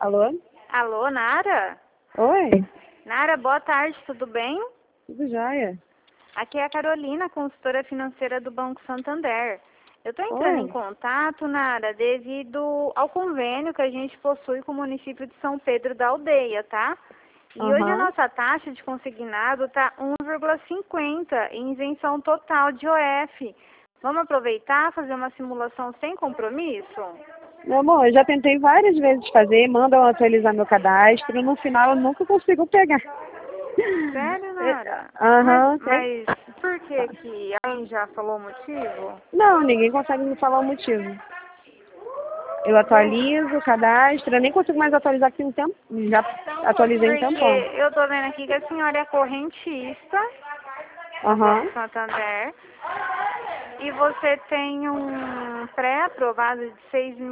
Alô? Alô, Nara? Oi? Nara, boa tarde, tudo bem? Tudo jóia? Aqui é a Carolina, consultora financeira do Banco Santander. Eu estou entrando em Oi? contato, Nara, devido ao convênio que a gente possui com o município de São Pedro da Aldeia, tá? E hoje a Aham. nossa taxa de consignado está 1,50 em isenção total de OF. Vamos aproveitar, fazer uma simulação sem compromisso? Meu amor, eu já tentei várias vezes fazer, mandam atualizar meu cadastro, no final eu nunca consigo pegar. Sério, Nara? Aham, Mas por que que alguém já falou o motivo? Não, ninguém consegue me falar o motivo. Eu atualizo o cadastro, eu nem consigo mais atualizar aqui um tempo, já atualizei um Porque tempão. eu tô vendo aqui que a senhora é correntista do Aham. Banco Santander e você tem um pré-aprovado de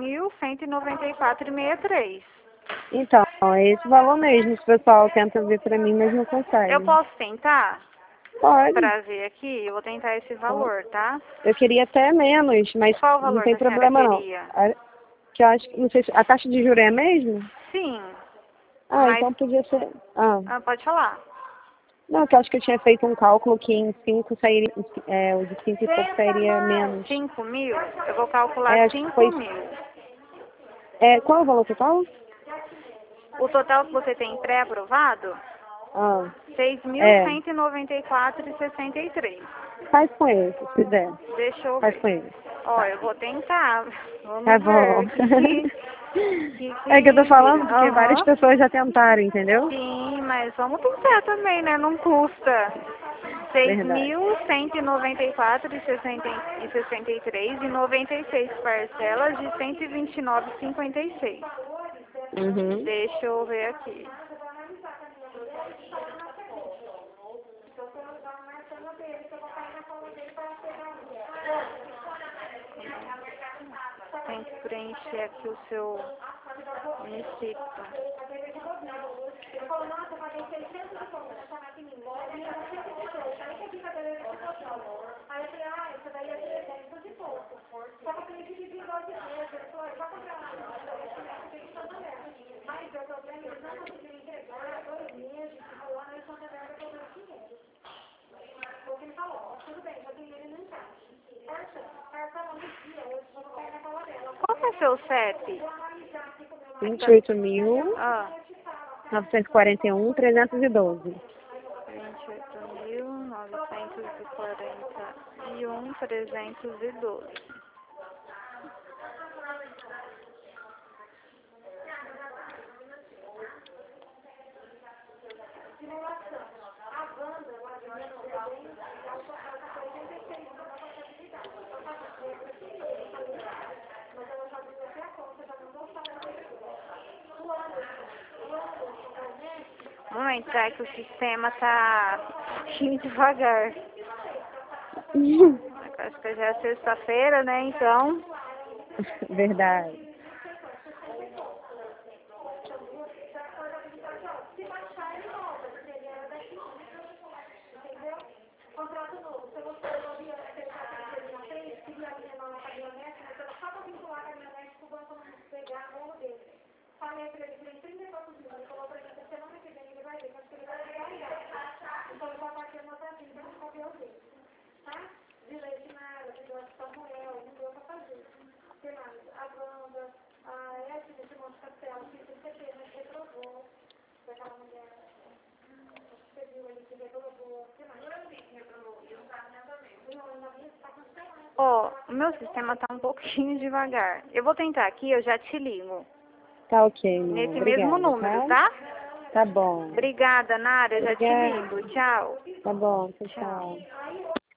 6.194,63. Então, é esse valor mesmo que o pessoal tenta ver pra mim, mas não Eu consegue. posso tentar Pode. pra ver aqui? Eu vou tentar esse Pode. valor, tá? Eu queria até menos, mas Qual o não valor que tem a senhora problema não. queria? Que eu acho que, não sei se a taxa de juros é a mesma? Sim, Ah, mas então podia ser. Ah. pode falar. Não, que eu acho que eu tinha feito um cálculo que em 5 sairia, o de 5 e pouco sairia menos. 5 mil? Eu vou calcular É, acho que 5 foi. mil. Qual é o valor total? O total que você tem pré-aprovado? Ah, seis mil é. cento e noventa e quatro e sessenta e três. Faz com ele, se quiser. Deixa eu Faz ver. com ele. Ó, Tá. eu vou tentar. Tá Vamos ver bom. o que É que eu tô vira. falando porque várias Aham. pessoas já tentaram, entendeu? Sim, mas vamos tentar também, né? Não custa. Seis Verdade. mil cento e noventa e quatro e sessenta e três e 96 parcelas de 129,56. Uhum. Deixa eu ver aqui. Tem que preencher aqui o seu município. Qual que é seu CEP? 28.941, Ah, 312. 28.941.312. Vamos entrar que o sistema tá indo devagar. Acho que já é sexta-feira, né? Então, Verdade. ó, o meu sistema tá um pouquinho devagar. Eu vou tentar aqui, eu já te ligo. Tá ok, meu amor. Nesse mesmo Obrigada, número, tá? tá? Tá bom. Obrigada, Nara. Eu já te Obrigada. ligo. Tchau. Tá bom, tchau, Tchau. tchau.